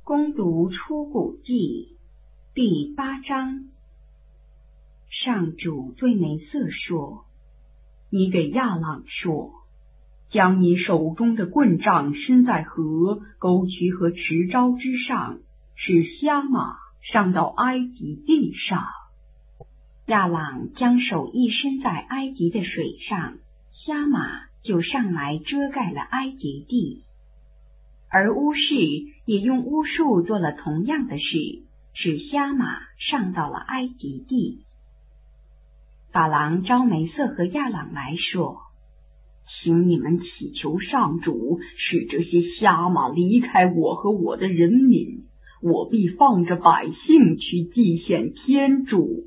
攻读出谷记第8章。上主对梅瑟说：你给亚朗说，将你手中的棍杖伸在河、沟渠和池沼之上，使虾马上到埃及地上。亚朗将手一伸在埃及的水上，虾马就上来遮盖了埃及地。而巫士也用巫术做了同样的事，使虾马上到了埃及地。法郎召梅瑟和亚朗来说：请你们祈求上主，使这些虾马离开我和我的人民，我必放着百姓去祭献天主。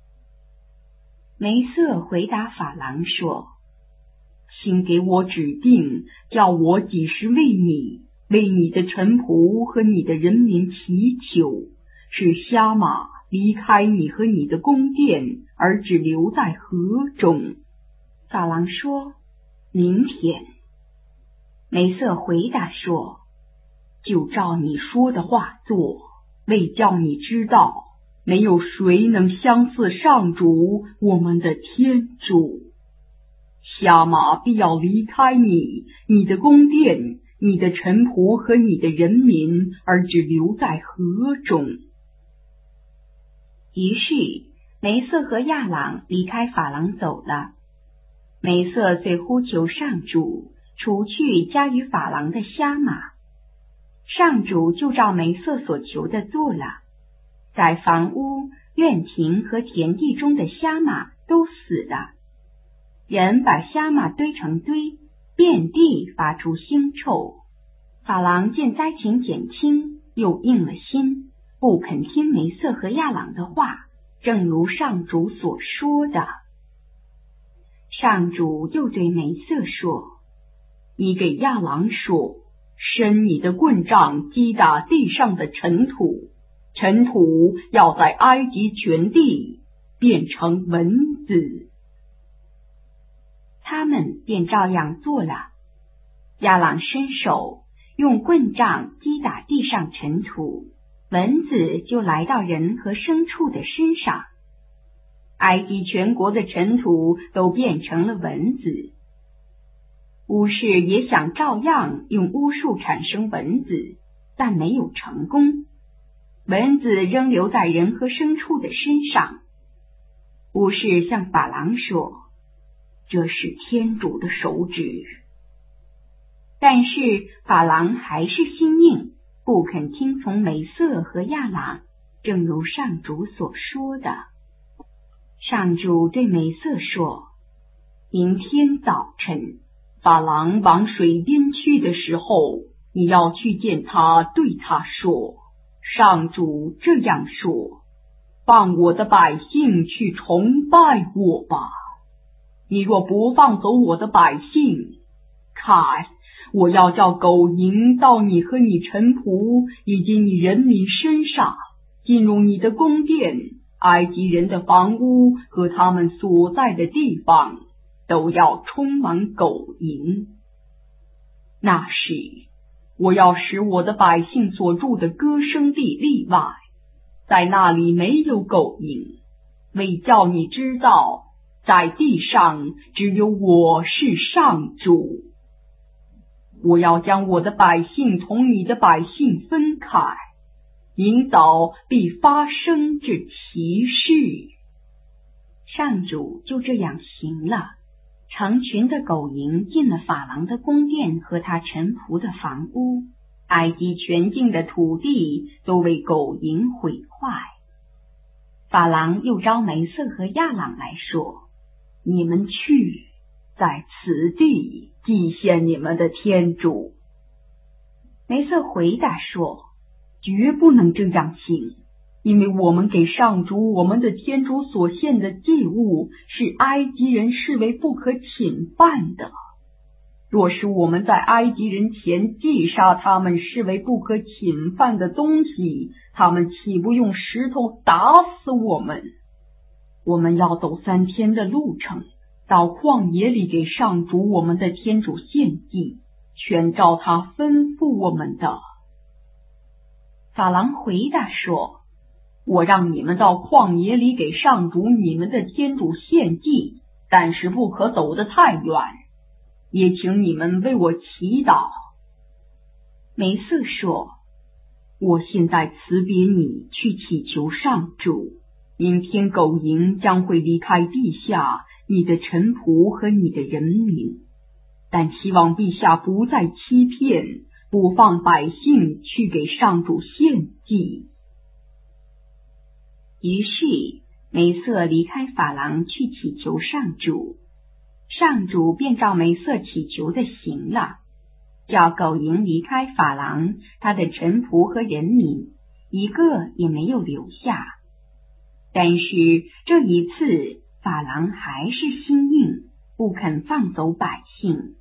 梅瑟回答法郎说：请给我指定，叫我几时为你的臣仆和你的人民祈求，使虾马离开你和你的宫殿，而只留在河中。法郎说：明天。梅瑟回答说：就照你说的话做，为叫你知道，没有谁能相似上主我们的天主。虾马必要离开你、你的宫殿、你的臣仆和你的人民，而只留在河中。于是梅瑟和亚朗离开法郎走了。梅瑟遂呼求上主，除去加于法郎的虾马。上主就照梅瑟所求的做了，在房屋、院庭和田地中的虾马都死了。人把虾马堆成堆，遍地发出腥臭。法郎见灾情减轻，又硬了心，不肯听梅瑟和亚朗的话，正如上主所说的。上主又对梅瑟说：你给亚郎说，伸你的棍杖击打地上的尘土，尘土要在埃及全地变成蚊子。他们便照样做了。亚朗伸手用棍杖击打地上尘土，蚊子就来到人和牲畜的身上。埃及全国的尘土都变成了蚊子。巫士也想照样用巫术产生蚊子，但没有成功。蚊子仍留在人和牲畜的身上。巫士向法郎说：这是天主的手指。但是法郎还是心硬，不肯听从梅瑟和亚朗，正如上主所说的。上主对梅瑟说：明天早晨，法郎往水边去的时候，你要去见他，对他说：上主这样说，放我的百姓去崇拜我吧。你若不放走我的百姓，看，我要叫狗蝇到你和你臣仆以及你人民身上，进入你的宫殿、埃及人的房屋和他们所在的地方，都要充满狗蝇。那时，我要使我的百姓所住的歌声地例外，在那里没有狗蝇，为叫你知道，在地上只有我是上主。我要将我的百姓同你的百姓分开，明早必发生这奇事。上主就这样行了。成群的狗蝇进了法郎的宫殿和他臣仆的房屋，埃及全境的土地都为狗蝇毁坏。法郎又召梅瑟和亚朗来说：你们去，在此地祭献你们的天主。梅瑟回答说：绝不能这样行，因为我们给上主我们的天主所献的祭物是埃及人视为不可侵犯的。若是我们在埃及人前击杀他们视为不可侵犯的东西，他们岂不用石头打死我们？我们要走3天的路程，到旷野里给上主我们的天主献祭，全照他吩咐我们的。 法郎回答说，我让你们到旷野里给上主你们的天主献祭，但是不可走得太远，也请你们为我祈祷。梅瑟说，我现在辞别你去祈求上主，明天狗蝇将会离开陛下、你的臣仆和你的人民，但希望陛下不再欺骗，不放百姓去给上主献祭。于是梅瑟离开法郎去祈求上主，上主便照梅瑟祈求的行了，叫狗蝇离开法郎，他的臣仆和人民一个也没有留下。但是这一次法郎还是心硬，不肯放走百姓。